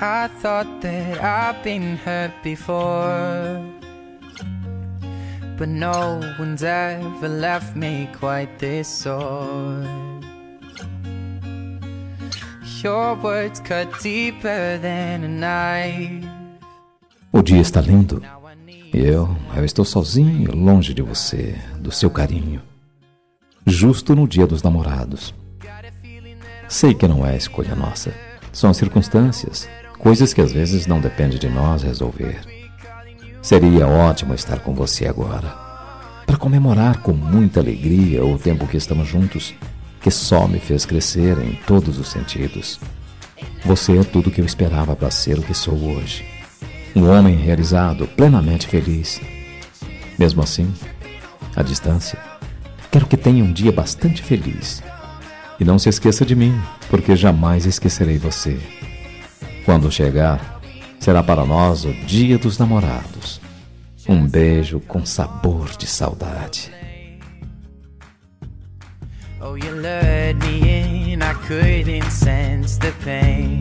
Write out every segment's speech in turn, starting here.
I thought that I've been hurt before, but no one's ever left me quite this sore. Your words cut deeper than a knife. O dia está lindo e eu estou sozinho, longe de você, do seu carinho. Justo no dia dos namorados. Sei que não é escolha nossa. São circunstâncias, coisas que às vezes não dependem de nós resolver. Seria ótimo estar com você agora, para comemorar com muita alegria o tempo que estamos juntos, que só me fez crescer em todos os sentidos. Você é tudo que eu esperava para ser o que sou hoje. Um homem realizado, plenamente feliz. Mesmo assim, à distância, quero que tenha um dia bastante feliz. E não se esqueça de mim, porque jamais esquecerei você. Quando chegar, será para nós o dia dos namorados. Um beijo com sabor de saudade. Oh, you lured me in, I couldn't sense the pain.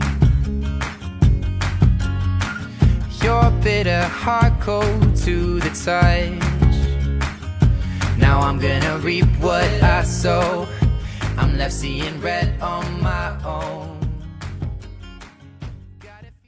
Your bitter heart cold to the touch. Now I'm gonna reap what I sow. I'm left seeing red on my own.